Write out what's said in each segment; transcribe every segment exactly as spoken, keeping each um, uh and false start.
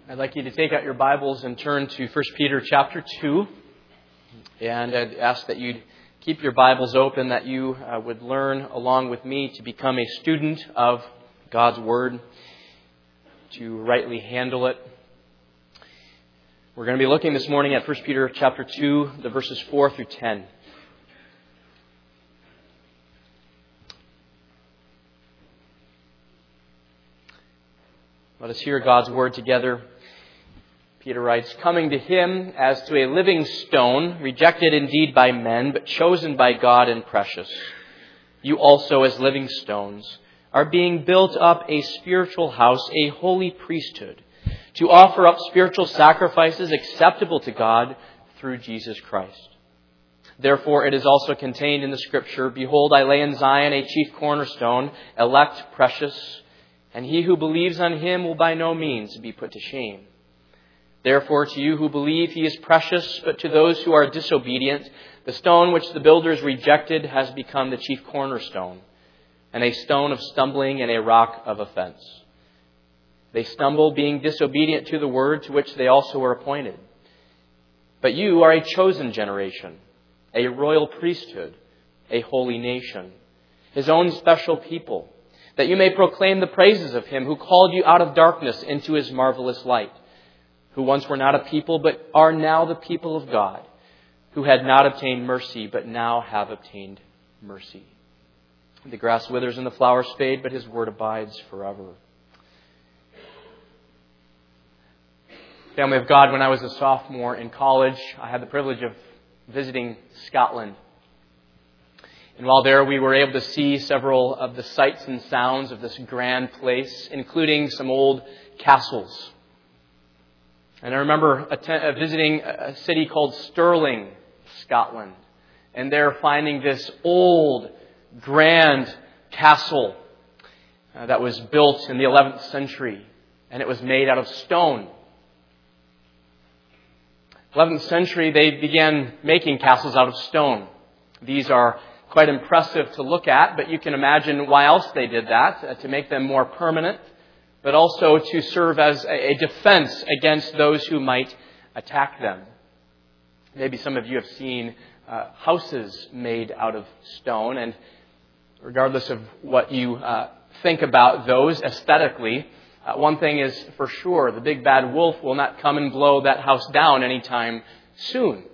I'd like you to take out your Bibles and turn to First Peter chapter two. And I'd ask that you'd keep your Bibles open, that you uh, would learn along with me to become a student of God's Word, to rightly handle it. We're going to be looking this morning at First Peter chapter two, the verses four through ten. Let us hear God's Word together. Peter writes, "Coming to him as to a living stone, rejected indeed by men, but chosen by God and precious. You also, as living stones, are being built up a spiritual house, a holy priesthood, to offer up spiritual sacrifices acceptable to God through Jesus Christ. Therefore, it is also contained in the Scripture, 'Behold, I lay in Zion a chief cornerstone, elect, precious, and he who believes on him will by no means be put to shame. Therefore, to you who believe, he is precious, but to those who are disobedient, the stone which the builders rejected has become the chief cornerstone, and a stone of stumbling and a rock of offense. They stumble, being disobedient to the word to which they also were appointed. But you are a chosen generation, a royal priesthood, a holy nation, his own special people, that you may proclaim the praises of him who called you out of darkness into his marvelous light, who once were not a people, but are now the people of God, who had not obtained mercy, but now have obtained mercy. The grass withers and the flowers fade, but his word abides forever." Family of God, when I was a sophomore in college, I had the privilege of visiting Scotland. And while there, we were able to see several of the sights and sounds of this grand place, including some old castles. And I remember att- visiting a city called Stirling, Scotland, and there finding this old, grand castle uh, that was built in the eleventh century, and it was made out of stone. eleventh century, they began making castles out of stone. These are quite impressive to look at, but you can imagine why else they did that, uh, to make them more permanent, but also to serve as a defense against those who might attack them. Maybe some of you have seen uh, houses made out of stone, and regardless of what you uh, think about those aesthetically, uh, one thing is for sure, the big bad wolf will not come and blow that house down anytime soon.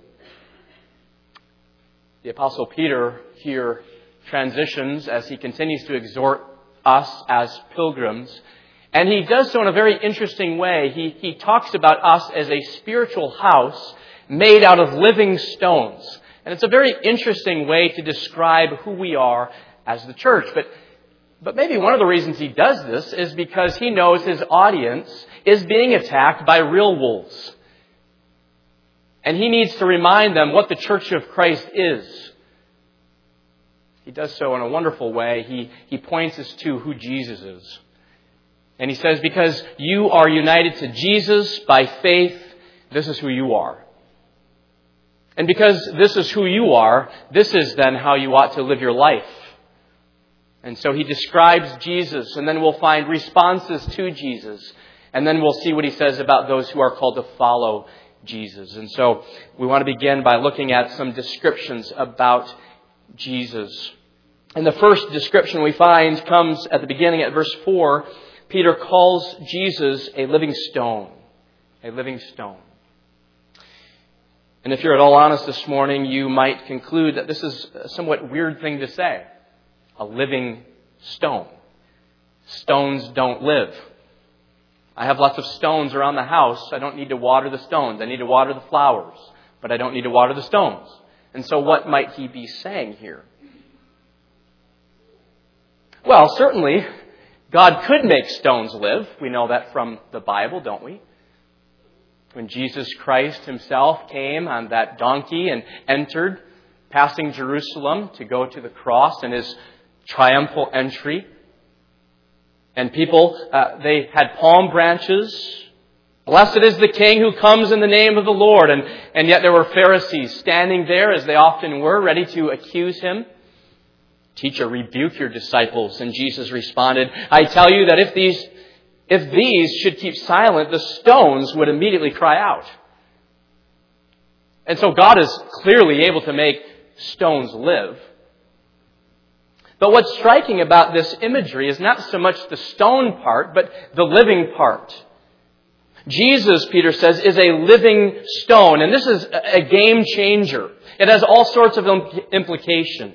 The Apostle Peter here transitions as he continues to exhort us as pilgrims. And he does so in a very interesting way. He, he talks about us as a spiritual house made out of living stones. And it's a very interesting way to describe who we are as the church. But, but maybe one of the reasons he does this is because he knows his audience is being attacked by real wolves. And he needs to remind them what the Church of Christ is. He does so in a wonderful way. He, he points us to who Jesus is. And he says, because you are united to Jesus by faith, this is who you are. And because this is who you are, this is then how you ought to live your life. And so he describes Jesus, and then we'll find responses to Jesus. And then we'll see what he says about those who are called to follow Jesus. And so we want to begin by looking at some descriptions about Jesus. And the first description we find comes at the beginning at verse four. Peter calls Jesus a living stone. A living stone. And if you're at all honest this morning, you might conclude that this is a somewhat weird thing to say. A living stone. Stones don't live. I have lots of stones around the house. I don't need to water the stones. I need to water the flowers, but I don't need to water the stones. And so what might he be saying here? Well, certainly, God could make stones live. We know that from the Bible, don't we? When Jesus Christ himself came on that donkey and entered, passing Jerusalem to go to the cross in his triumphal entry. And people, uh, they had palm branches. Blessed is the King who comes in the name of the Lord. And, and yet there were Pharisees standing there, as they often were, ready to accuse him. Teacher, rebuke your disciples. And Jesus responded, I tell you that if these If these should keep silent, the stones would immediately cry out. And so God is clearly able to make stones live. But what's striking about this imagery is not so much the stone part, but the living part. Jesus, Peter says, is a living stone. And this is a game changer. It has all sorts of implications.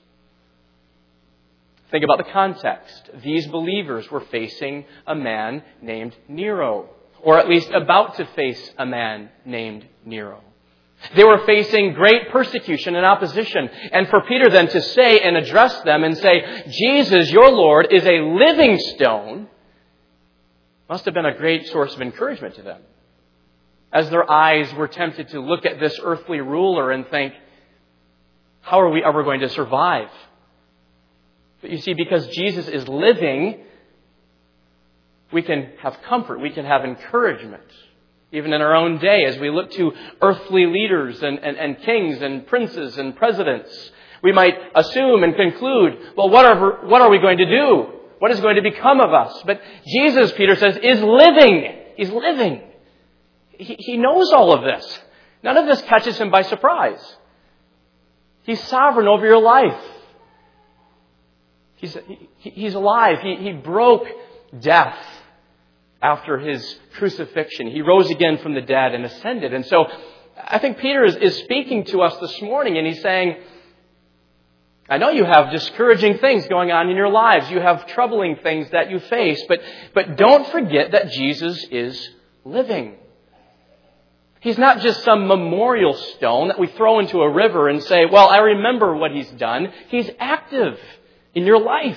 Think about the context. These believers were facing a man named Nero, or at least about to face a man named Nero. They were facing great persecution and opposition. And for Peter then to say and address them and say, Jesus, your Lord, is a living stone, must have been a great source of encouragement to them. As their eyes were tempted to look at this earthly ruler and think, how are we ever going to survive? But you see, because Jesus is living, we can have comfort, we can have encouragement. Even in our own day, as we look to earthly leaders and, and, and kings and princes and presidents, we might assume and conclude, well, what are, what are we going to do? What is going to become of us? But Jesus, Peter says, is living. He's living. He, he knows all of this. None of this catches him by surprise. He's sovereign over your life. He's, he, he's alive. He, he broke death after his crucifixion. He rose again from the dead and ascended. And so I think Peter is, is speaking to us this morning, and he's saying, I know you have discouraging things going on in your lives. You have troubling things that you face, but, but don't forget that Jesus is living. He's not just some memorial stone that we throw into a river and say, well, I remember what he's done. He's active in your life.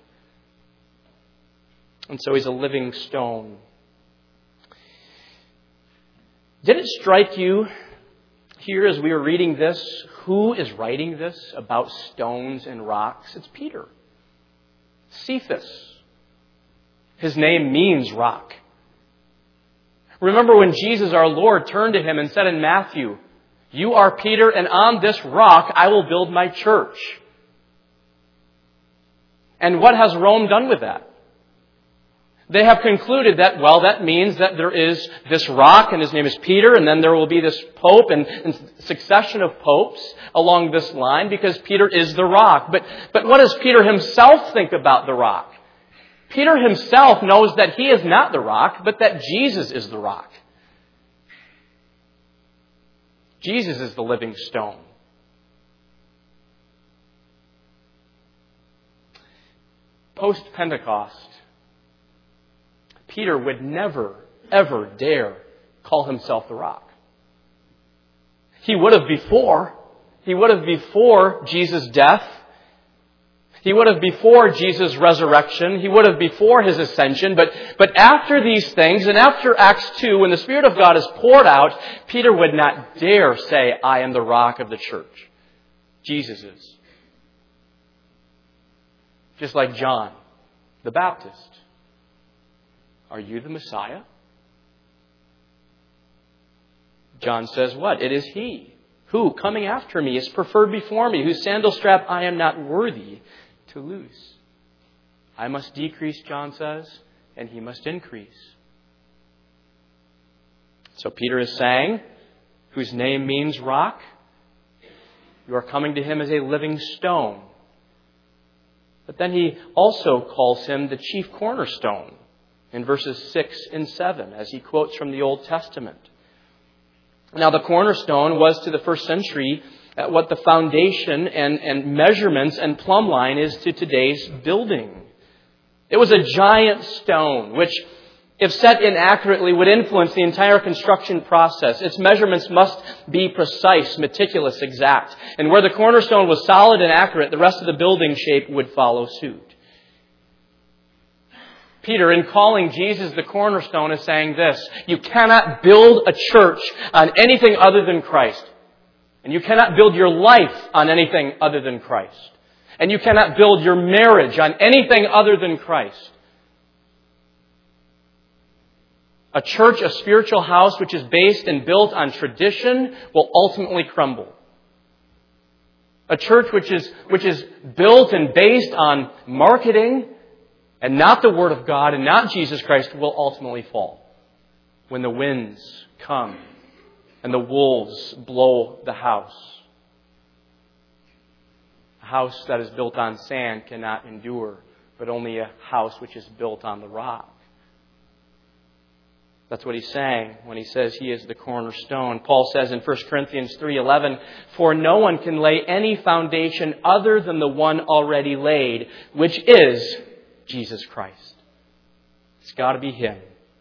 And so he's a living stone. Did it strike you here as we were reading this, who is writing this about stones and rocks? It's Peter. Cephas. His name means rock. Remember when Jesus our Lord turned to him and said in Matthew, you are Peter, and on this rock I will build my church. And what has Rome done with that? They have concluded that, well, that means that there is this rock, and his name is Peter, and then there will be this pope and, and succession of popes along this line because Peter is the rock. But, but what does Peter himself think about the rock? Peter himself knows that he is not the rock, but that Jesus is the rock. Jesus is the living stone. Post-Pentecost, Peter would never, ever dare call himself the rock. He would have before. He would have before Jesus' death. He would have before Jesus' resurrection. He would have before his ascension. But, but after these things, and after Acts two, when the Spirit of God is poured out, Peter would not dare say, I am the rock of the church. Jesus is. Just like John the Baptist. Are you the Messiah? John says what? It is he who, coming after me, is preferred before me, whose sandal strap I am not worthy to loose. I must decrease, John says, and he must increase. So Peter is saying, whose name means rock, you are coming to him as a living stone. But then he also calls him the chief cornerstone in verses six and seven, as he quotes from the Old Testament. Now, the cornerstone was to the first century what the foundation and, and measurements and plumb line is to today's building. It was a giant stone, which, if set inaccurately, would influence the entire construction process. Its measurements must be precise, meticulous, exact. And where the cornerstone was solid and accurate, the rest of the building shape would follow suit. Peter, in calling Jesus the cornerstone, is saying this: you cannot build a church on anything other than Christ. And you cannot build your life on anything other than Christ. And you cannot build your marriage on anything other than Christ. A church, a spiritual house which is based and built on tradition will ultimately crumble. A church which is, which is built and based on marketing and not the Word of God and not Jesus Christ will ultimately fall when the winds come and the wolves blow the house. A house that is built on sand cannot endure, but only a house which is built on the rock. That's what he's saying when he says he is the cornerstone. Paul says in First Corinthians three eleven, "For no one can lay any foundation other than the one already laid, which is Jesus Christ." It's got to be Him.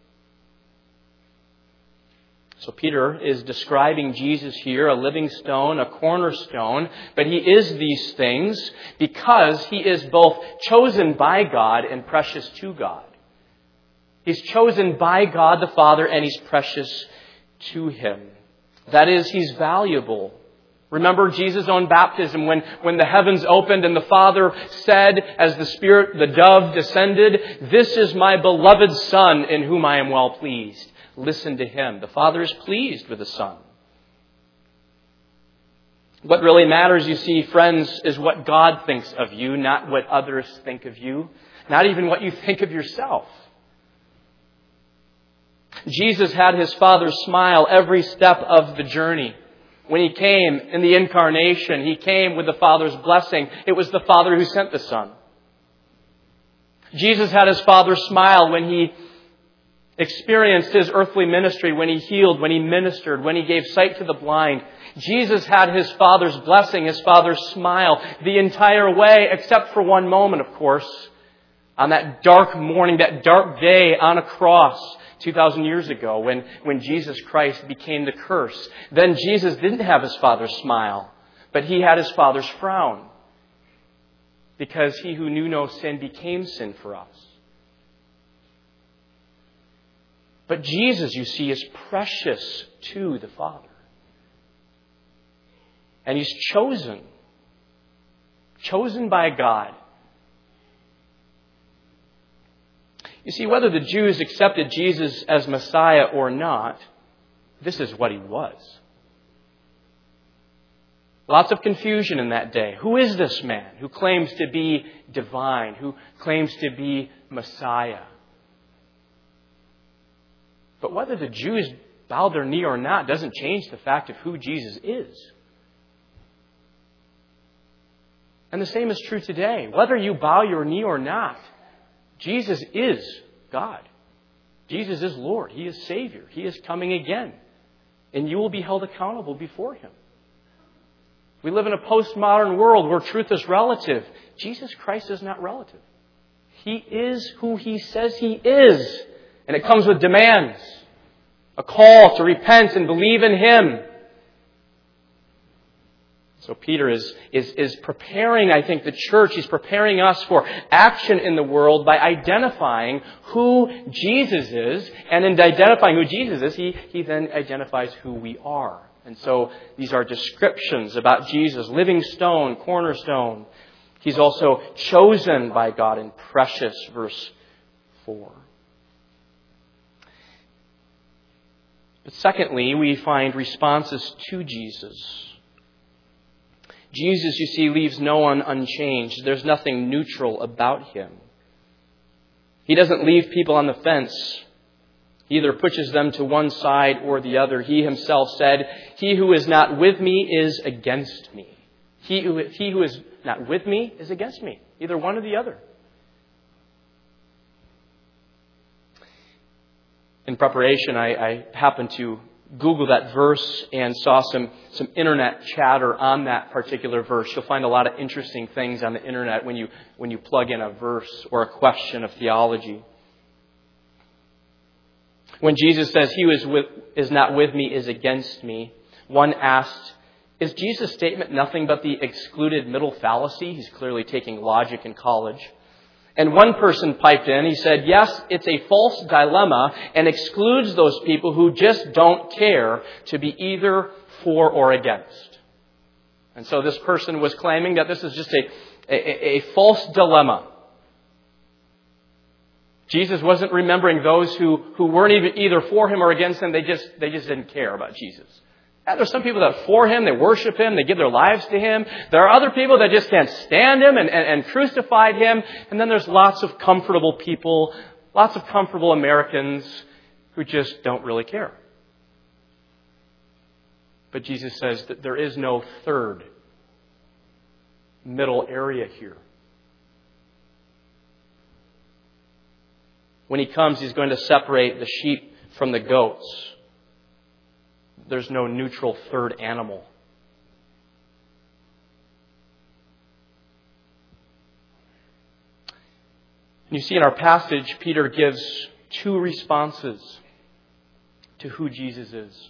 So Peter is describing Jesus here, a living stone, a cornerstone, but he is these things because he is both chosen by God and precious to God. He's chosen by God the Father and He's precious to Him. That is, He's valuable. Remember Jesus' own baptism when, when the heavens opened and the Father said, as the Spirit, the dove descended, "This is my beloved Son in whom I am well pleased. Listen to Him." The Father is pleased with the Son. What really matters, you see, friends, is what God thinks of you, not what others think of you, not even what you think of yourself. Jesus had His Father's smile every step of the journey. When He came in the incarnation, He came with the Father's blessing. It was the Father who sent the Son. Jesus had His Father's smile when He experienced His earthly ministry, when He healed, when He ministered, when He gave sight to the blind. Jesus had His Father's blessing, His Father's smile the entire way, except for one moment, of course, on that dark morning, that dark day on a cross two thousand years ago when, when Jesus Christ became the curse. Then Jesus didn't have His Father's smile, but He had His Father's frown, because He who knew no sin became sin for us. But Jesus, you see, is precious to the Father. And He's chosen. Chosen by God. You see, whether the Jews accepted Jesus as Messiah or not, this is what He was. Lots of confusion in that day. Who is this man who claims to be divine, who claims to be Messiah? But whether the Jews bowed their knee or not doesn't change the fact of who Jesus is. And the same is true today. Whether you bow your knee or not, Jesus is God. Jesus is Lord. He is Savior. He is coming again. And you will be held accountable before Him. We live in a postmodern world where truth is relative. Jesus Christ is not relative. He is who He says He is. And it comes with demands. A call to repent and believe in Him. So Peter is, is, is preparing, I think, the church. He's preparing us for action in the world by identifying who Jesus is. And in identifying who Jesus is, he, he then identifies who we are. And so these are descriptions about Jesus, living stone, cornerstone. He's also chosen by God and precious, verse four. But secondly, we find responses to Jesus. Jesus, you see, leaves no one unchanged. There's nothing neutral about Him. He doesn't leave people on the fence. He either pushes them to one side or the other. He Himself said, "He who is not with me is against me. He who, he who is not with me is against me." Either one or the other. In preparation, I, I happened to Google that verse and saw some, some internet chatter on that particular verse. You'll find a lot of interesting things on the internet when you, when you plug in a verse or a question of theology. When Jesus says, "He who is, with, is not with me is against me," one asked, is Jesus' statement nothing but the excluded middle fallacy? He's clearly taking logic in college. And one person piped in, he said, yes, it's a false dilemma and excludes those people who just don't care to be either for or against. And so this person was claiming that this is just a, a, a false dilemma. Jesus wasn't remembering those who, who weren't even either for Him or against Him. They just, they just didn't care about Jesus. Yeah, there's some people that are for Him, they worship Him, they give their lives to Him. There are other people that just can't stand Him and, and, and crucified Him. And then there's lots of comfortable people, lots of comfortable Americans who just don't really care. But Jesus says that there is no third middle area here. When He comes, He's going to separate the sheep from the goats. There's no neutral third animal. And you see in our passage, Peter gives two responses to who Jesus is.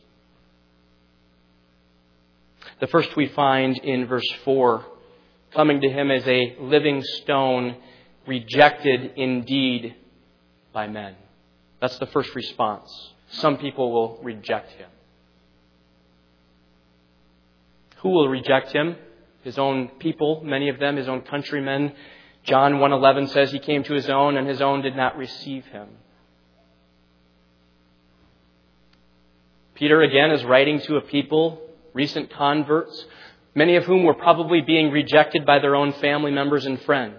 The first we find in verse four, coming to Him as a living stone, rejected indeed by men. That's the first response. Some people will reject Him. Who will reject Him? His own people, many of them, His own countrymen. John one eleven says He came to His own, and His own did not receive Him. Peter, again, is writing to a people, recent converts, many of whom were probably being rejected by their own family members and friends.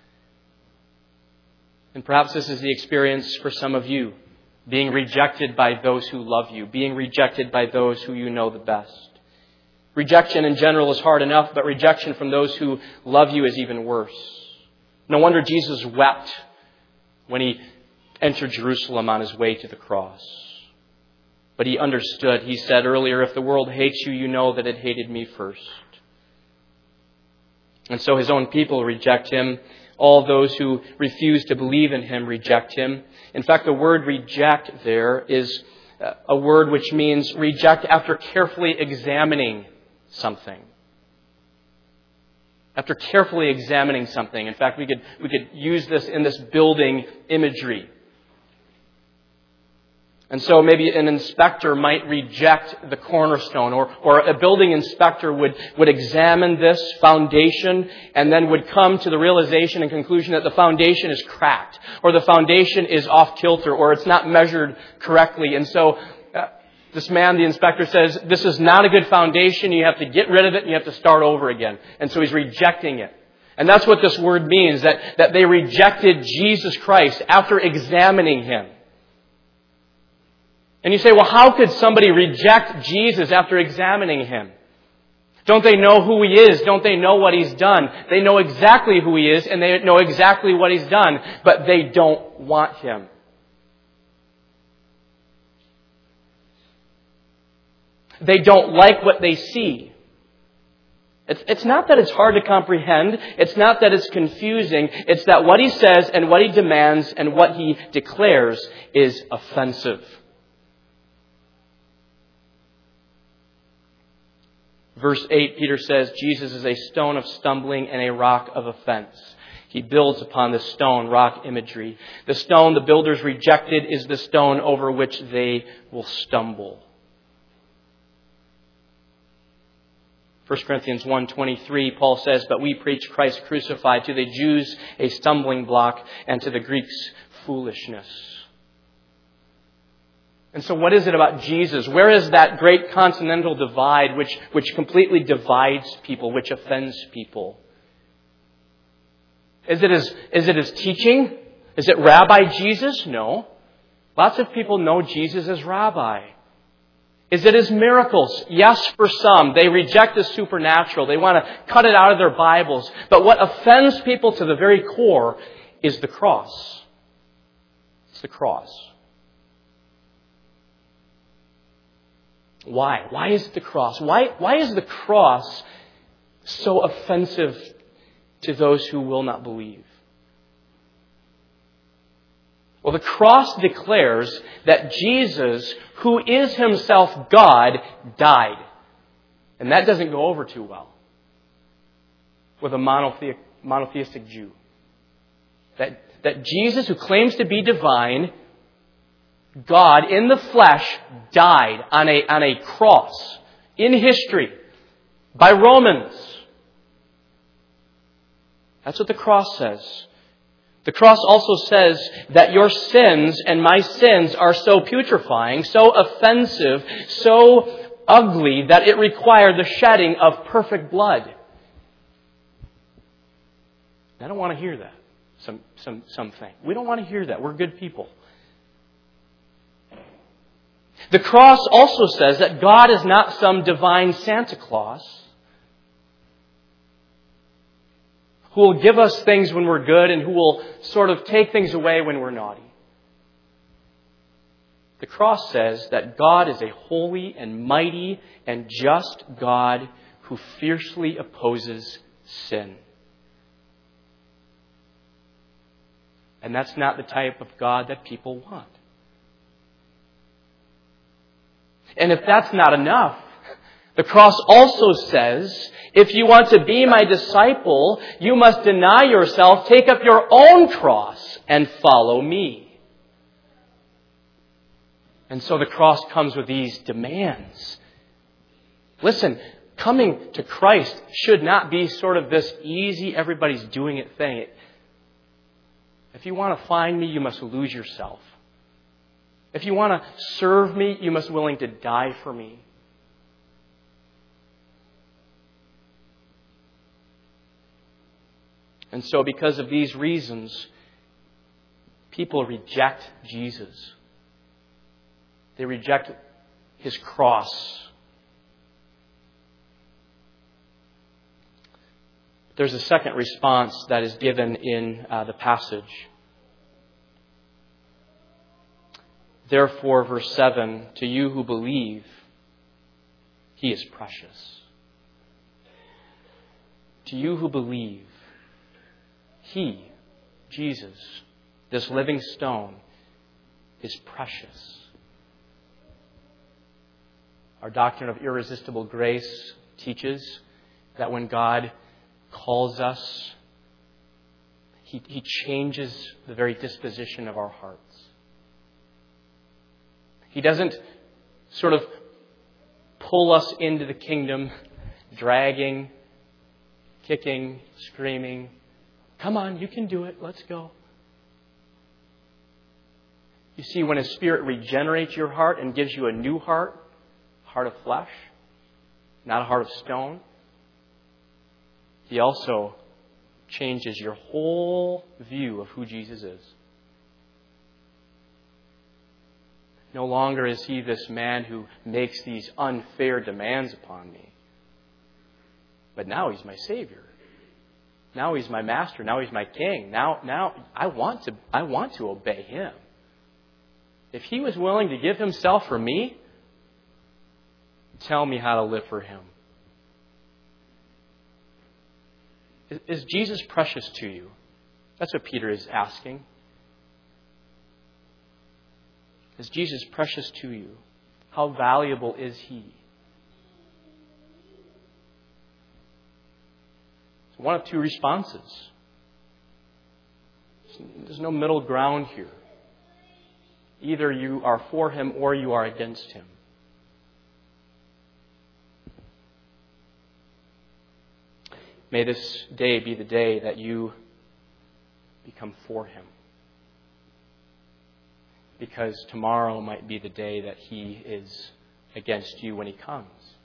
And perhaps this is the experience for some of you, being rejected by those who love you, being rejected by those who you know the best. Rejection in general is hard enough, but rejection from those who love you is even worse. No wonder Jesus wept when He entered Jerusalem on His way to the cross. But He understood. He said earlier, if the world hates you, you know that it hated me first. And so His own people reject Him. All those who refuse to believe in Him reject Him. In fact, the word reject there is a word which means reject after carefully examining something. After carefully examining something. In fact, we could, we could use this in this building imagery. And so maybe an inspector might reject the cornerstone, or, or a building inspector would, would examine this foundation and then would come to the realization and conclusion that the foundation is cracked, or the foundation is off kilter, or it's not measured correctly. And so uh, this man, the inspector, says, this is not a good foundation. You have to get rid of it and you have to start over again. And so he's rejecting it. And that's what this word means, that, that they rejected Jesus Christ after examining Him. And you say, well, how could somebody reject Jesus after examining Him? Don't they know who He is? Don't they know what He's done? They know exactly who He is and they know exactly what He's done, but they don't want Him. They don't like what they see. It's, it's not that it's hard to comprehend. It's not that it's confusing. It's that what He says and what He demands and what He declares is offensive. Verse eight, Peter says, Jesus is a stone of stumbling and a rock of offense. He builds upon the stone, rock imagery. The stone the builders rejected is the stone over which they will stumble. First Corinthians one twenty-three, Paul says, but we preach Christ crucified, to the Jews a stumbling block, and to the Greeks foolishness. And so what is it about Jesus? Where is that great continental divide which, which completely divides people, which offends people? Is it his, is it his teaching? Is it Rabbi Jesus? No. Lots of people know Jesus as Rabbi. Is it His miracles? Yes, for some. They reject the supernatural. They want to cut it out of their Bibles. But what offends people to the very core is the cross. It's the cross. Why? Why is it the cross? Why, why is the cross so offensive to those who will not believe? Well, the cross declares that Jesus, who is Himself God, died. And that doesn't go over too well with a monothe- monotheistic Jew. That, that Jesus, who claims to be divine, God in the flesh, died on a, on a cross in history by Romans. That's what the cross says. The cross also says that your sins and my sins are so putrefying, so offensive, so ugly that it required the shedding of perfect blood. I don't want to hear that. Some, some, something. We don't want to hear that. We're good people. The cross also says that God is not some divine Santa Claus who will give us things when we're good and who will sort of take things away when we're naughty. The cross says that God is a holy and mighty and just God who fiercely opposes sin. And that's not the type of God that people want. And if that's not enough, the cross also says, if you want to be my disciple, you must deny yourself, take up your own cross, and follow me. And so the cross comes with these demands. Listen, coming to Christ should not be sort of this easy, everybody's doing it thing. If you want to find me, you must lose yourself. If you want to serve me, you must be willing to die for me. And so because of these reasons, people reject Jesus. They reject His cross. There's a second response that is given in uh, the passage. Therefore, verse seven, to you who believe, He is precious. To you who believe, He, Jesus, this living stone, is precious. Our doctrine of irresistible grace teaches that when God calls us, He, he changes the very disposition of our hearts. He doesn't sort of pull us into the kingdom, dragging, kicking, screaming. Come on, you can do it. Let's go. You see, when His Spirit regenerates your heart and gives you a new heart, heart of flesh, not a heart of stone, He also changes your whole view of who Jesus is. No longer is He this man who makes these unfair demands upon me. But now He's my Savior. Now He's my Master. Now He's my King. Now, now I want to, I want to obey Him. If He was willing to give Himself for me, tell me how to live for Him. Is, is Jesus precious to you? That's what Peter is asking. Is Jesus precious to you? How valuable is He? It's one of two responses. There's no middle ground here. Either you are for Him or you are against Him. May this day be the day that you become for Him. Because tomorrow might be the day that He is against you when He comes.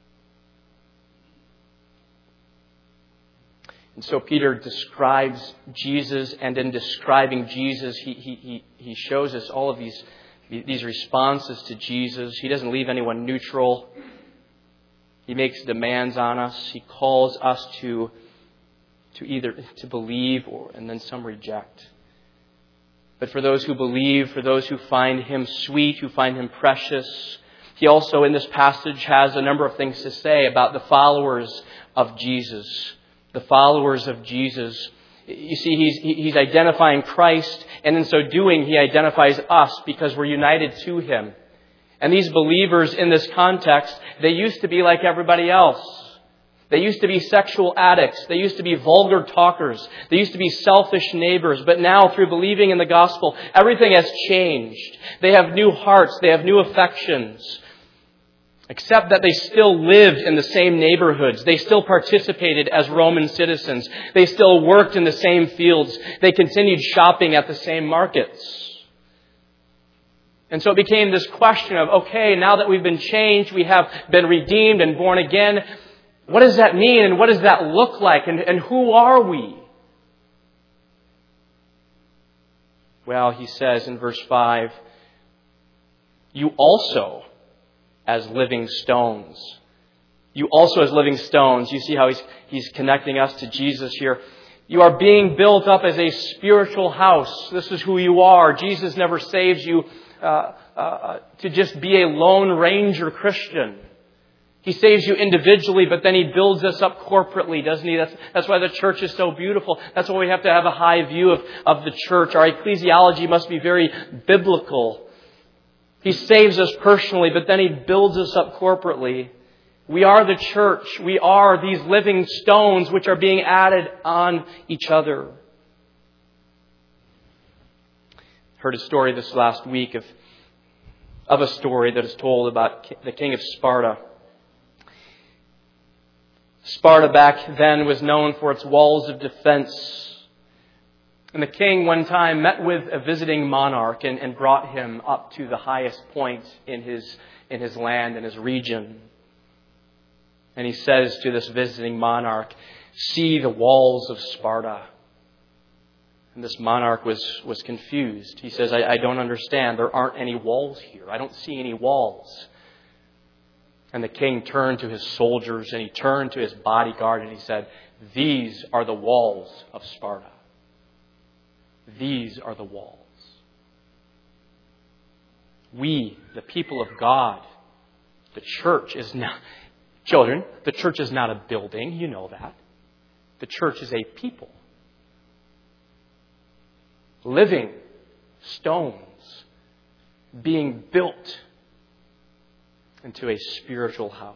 And so Peter describes Jesus, and in describing Jesus, he, he, he, he shows us all of these, these responses to Jesus. He doesn't leave anyone neutral. He makes demands on us. He calls us to, to either to believe or and then some reject. But for those who believe, for those who find Him sweet, who find Him precious, he also in this passage has a number of things to say about the followers of Jesus. The followers of Jesus. You see, he's, he's identifying Christ, and in so doing, He identifies us because we're united to Him. And these believers in this context, they used to be like everybody else. They used to be sexual addicts. They used to be vulgar talkers. They used to be selfish neighbors. But now, through believing in the gospel, everything has changed. They have new hearts. They have new affections. Except that they still lived in the same neighborhoods. They still participated as Roman citizens. They still worked in the same fields. They continued shopping at the same markets. And so it became this question of, okay, now that we've been changed, we have been redeemed and born again, what does that mean and what does that look like and, and who are we? Well, he says in verse five, you also as living stones. You also as living stones. You see how he's, he's connecting us to Jesus here. You are being built up as a spiritual house. This is who you are. Jesus never saves you uh, uh, to just be a Lone Ranger Christian. He saves you individually, but then He builds us up corporately, doesn't He? That's, that's why the church is so beautiful. That's why we have to have a high view of, of the church. Our ecclesiology must be very biblical. He saves us personally, but then He builds us up corporately. We are the church. We are these living stones which are being added on each other. I heard a story this last week of, of a story that is told about the king of Sparta. Sparta back then was known for its walls of defense. And the king one time met with a visiting monarch and, and brought him up to the highest point in his, in his land, in his region. And he says to this visiting monarch, see the walls of Sparta. And this monarch was, was confused. He says, I, I don't understand. There aren't any walls here. I don't see any walls. And the king turned to his soldiers and he turned to his bodyguard and he said, these are the walls of Sparta. These are the walls. We, the people of God, the church is not, children, the church is not a building. You know that. The church is a people. Living stones being built into a spiritual house.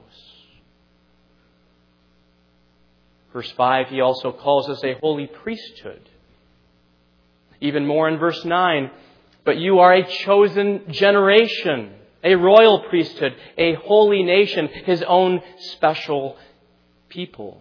Verse five, he also calls us a holy priesthood. Even more in verse nine, but you are a chosen generation, a royal priesthood, a holy nation, His own special people.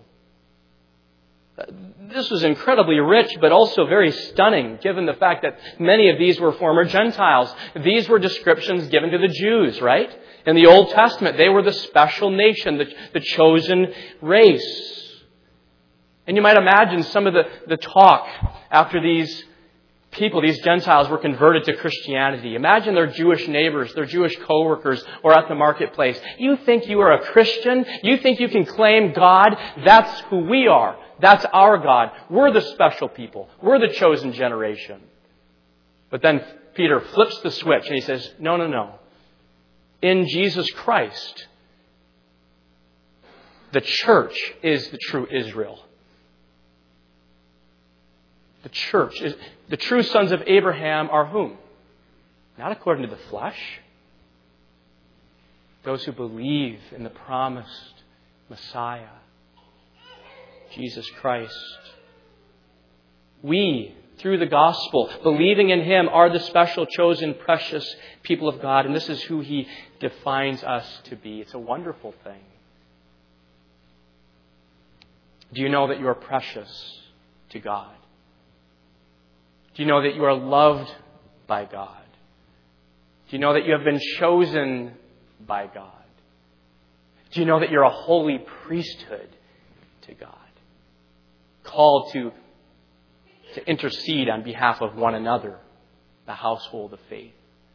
This was incredibly rich, but also very stunning, given the fact that many of these were former Gentiles. These were descriptions given to the Jews, right? In the Old Testament, they were the special nation, the, the chosen race. And you might imagine some of the, the talk after these people, these Gentiles, were converted to Christianity. Imagine their Jewish neighbors, their Jewish co-workers, or at the marketplace. You think you are a Christian? You think you can claim God? That's who we are. That's our God. We're the special people. We're the chosen generation. But then Peter flips the switch and he says, no, no, no. In Jesus Christ, the church is the true Israel. The church is, the true sons of Abraham are whom? Not according to the flesh. Those who believe in the promised Messiah, Jesus Christ. We, through the gospel, believing in Him, are the special, chosen, precious people of God. And this is who He defines us to be. It's a wonderful thing. Do you know that you are precious to God? Do you know that you are loved by God? Do you know that you have been chosen by God? Do you know that you're a holy priesthood to God? Called to, to intercede on behalf of one another, the household of faith.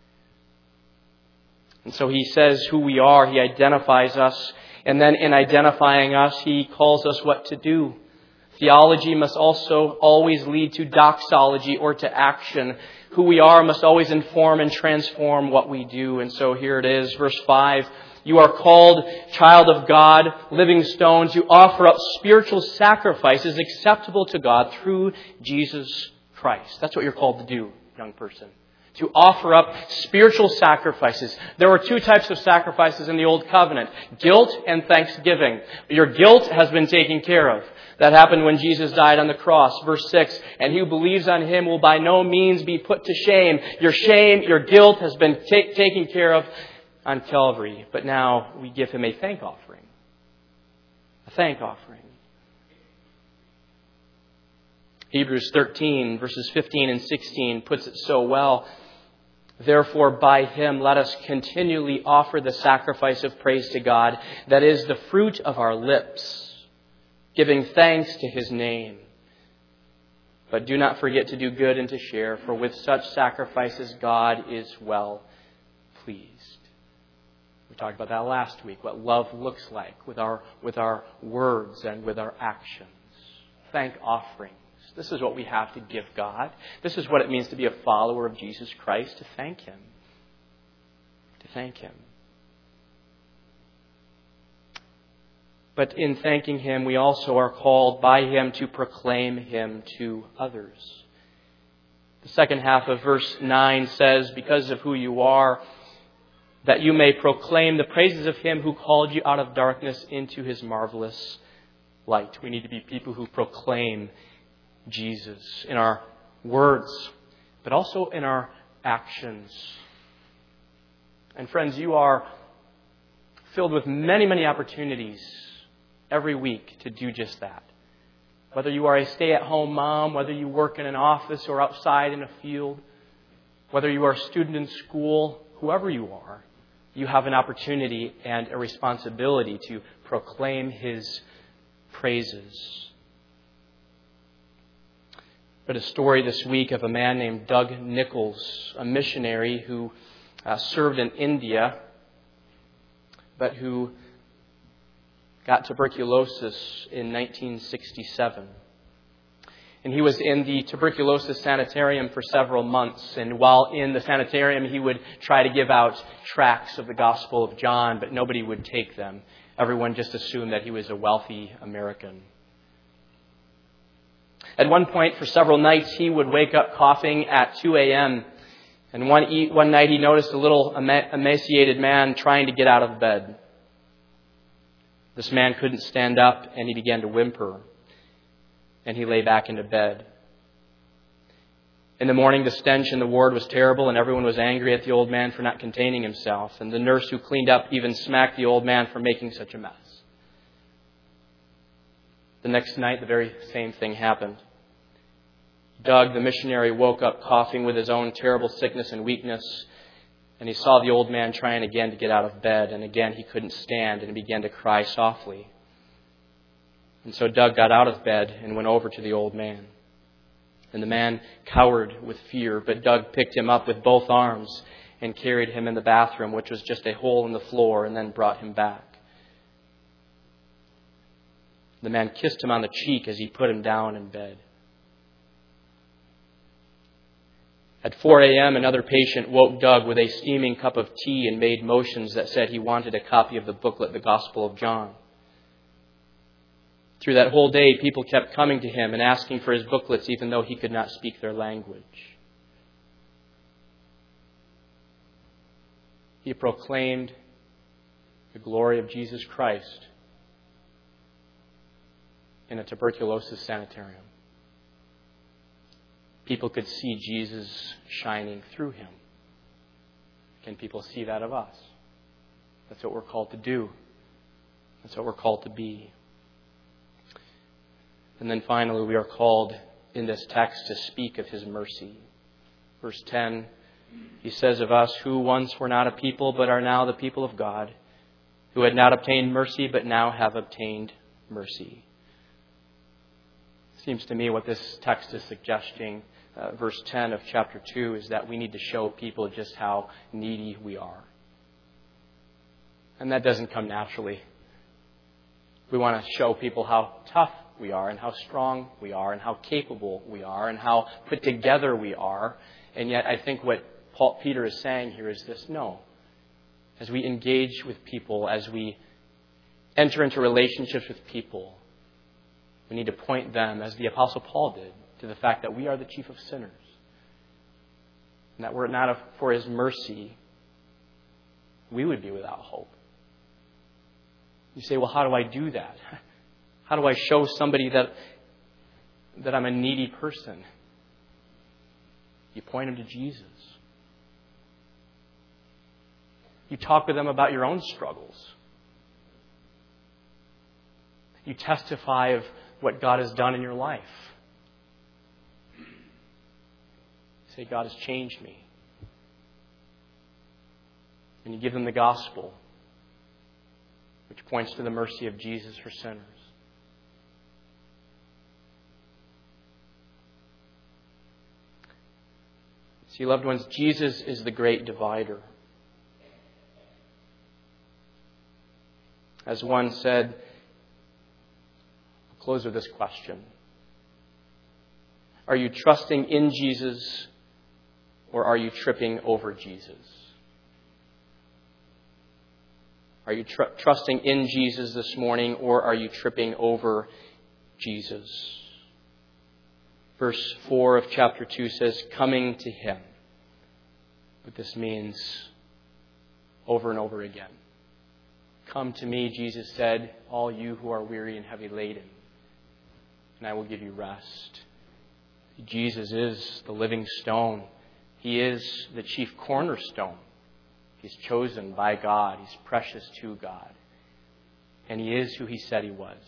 And so he says who we are. He identifies us. And then in identifying us, he calls us what to do. Theology must also always lead to doxology or to action. Who we are must always inform and transform what we do. And so here it is, verse five. You are called child of God, living stones. You offer up spiritual sacrifices acceptable to God through Jesus Christ. That's what you're called to do, young person. To offer up spiritual sacrifices. There were two types of sacrifices in the Old Covenant. Guilt and thanksgiving. Your guilt has been taken care of. That happened when Jesus died on the cross. Verse six, and he who believes on Him will by no means be put to shame. Your shame, your guilt has been ta- taken care of on Calvary. But now we give Him a thank offering. A thank offering. Hebrews thirteen, verses fifteen and sixteen puts it so well. Therefore, by him, let us continually offer the sacrifice of praise to God, that is the fruit of our lips, giving thanks to his name. But do not forget to do good and to share, for with such sacrifices God is well pleased. We talked about that last week, what love looks like with our, with our words and with our actions. Thank offerings. This is what we have to give God. This is what it means to be a follower of Jesus Christ, to thank him. To thank him. But in thanking him, we also are called by him to proclaim him to others. The second half of verse nine says, because of who you are, that you may proclaim the praises of him who called you out of darkness into his marvelous light. We need to be people who proclaim Jesus in our words, but also in our actions. And friends, you are filled with many, many opportunities every week to do just that. Whether you are a stay-at-home mom, whether you work in an office or outside in a field, whether you are a student in school, whoever you are, you have an opportunity and a responsibility to proclaim his praises. I read a story this week of a man named Doug Nichols, a missionary who uh, served in India, but who got tuberculosis in nineteen sixty-seven. And he was in the tuberculosis sanitarium for several months. And while in the sanitarium, he would try to give out tracts of the Gospel of John, but nobody would take them. Everyone just assumed that he was a wealthy American. At one point, for several nights, he would wake up coughing at two a.m. And one, one night, he noticed a little emaciated man trying to get out of bed. This man couldn't stand up, and he began to whimper. And he lay back into bed. In the morning, the stench in the ward was terrible, and everyone was angry at the old man for not containing himself. And the nurse who cleaned up even smacked the old man for making such a mess. The next night, the very same thing happened. Doug, the missionary, woke up coughing with his own terrible sickness and weakness. And he saw the old man trying again to get out of bed. And again, he couldn't stand and he began to cry softly. And so Doug got out of bed and went over to the old man. And the man cowered with fear, but Doug picked him up with both arms and carried him in the bathroom, which was just a hole in the floor, and then brought him back. The man kissed him on the cheek as he put him down in bed. At four a.m., another patient woke Doug with a steaming cup of tea and made motions that said he wanted a copy of the booklet, The Gospel of John. Through that whole day, people kept coming to him and asking for his booklets, even though he could not speak their language. He proclaimed the glory of Jesus Christ in a tuberculosis sanitarium. People could see Jesus shining through him. Can people see that of us? That's what we're called to do. That's what we're called to be. And then finally, we are called in this text to speak of his mercy. Verse ten, he says of us, who once were not a people, but are now the people of God, who had not obtained mercy, but now have obtained mercy. It seems to me what this text is suggesting, uh, verse ten of chapter two, is that we need to show people just how needy we are. And that doesn't come naturally. We want to show people how tough we are and how strong we are and how capable we are and how put together we are. And yet I think what Paul, Peter is saying here is this: no. As we engage with people, as we enter into relationships with people, we need to point them, as the Apostle Paul did, to the fact that we are the chief of sinners. And that were it not for his mercy, we would be without hope. You say, well, how do I do that? How do I show somebody that that I'm a needy person? You point them to Jesus. You talk with them about your own struggles. You testify of what God has done in your life. You say, God has changed me. And you give them the gospel, which points to the mercy of Jesus for sinners. See, loved ones, Jesus is the great divider. As one said, I'll close with this question. Are you trusting in Jesus, or are you tripping over Jesus? Are you tr- trusting in Jesus this morning, or are you tripping over Jesus? Verse four of chapter two says, coming to Him. But this means over and over again. Come to me, Jesus said, all you who are weary and heavy laden, and I will give you rest. Jesus is the living stone. He is the chief cornerstone. He's chosen by God. He's precious to God. And He is who He said He was.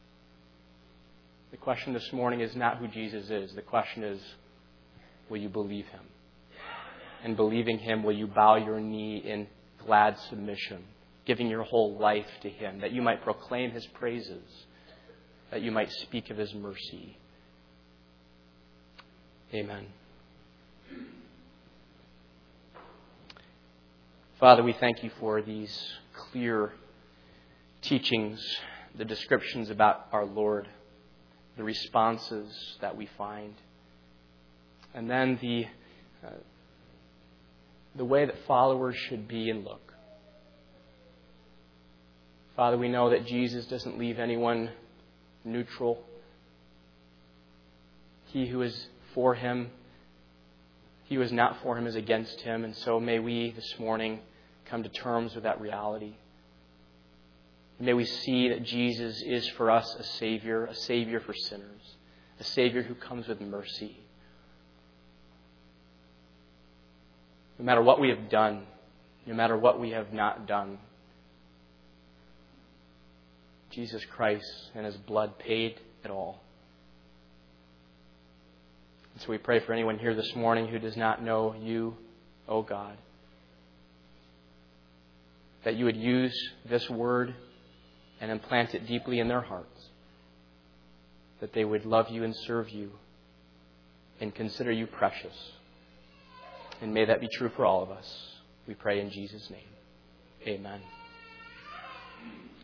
The question this morning is not who Jesus is. The question is, will you believe Him? And believing Him, will you bow your knee in glad submission, giving your whole life to Him, that you might proclaim His praises, that you might speak of His mercy. Amen. Father, we thank You for these clear teachings, the descriptions about our Lord, the responses that we find, and then the uh, the way that followers should be and look. Father, we know that Jesus doesn't leave anyone neutral. He who is for Him, he who is not for Him is against Him. And so may we this morning come to terms with that reality. May we see that Jesus is for us a Savior, a Savior for sinners, a Savior who comes with mercy. No matter what we have done, no matter what we have not done, Jesus Christ and His blood paid it all. And so we pray for anyone here this morning who does not know You, O God, that You would use this word and implant it deeply in their hearts, that they would love You and serve You and consider You precious. And may that be true for all of us. We pray in Jesus' name. Amen.